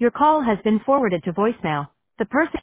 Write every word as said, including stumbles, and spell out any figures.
Your call has been forwarded to voicemail. The person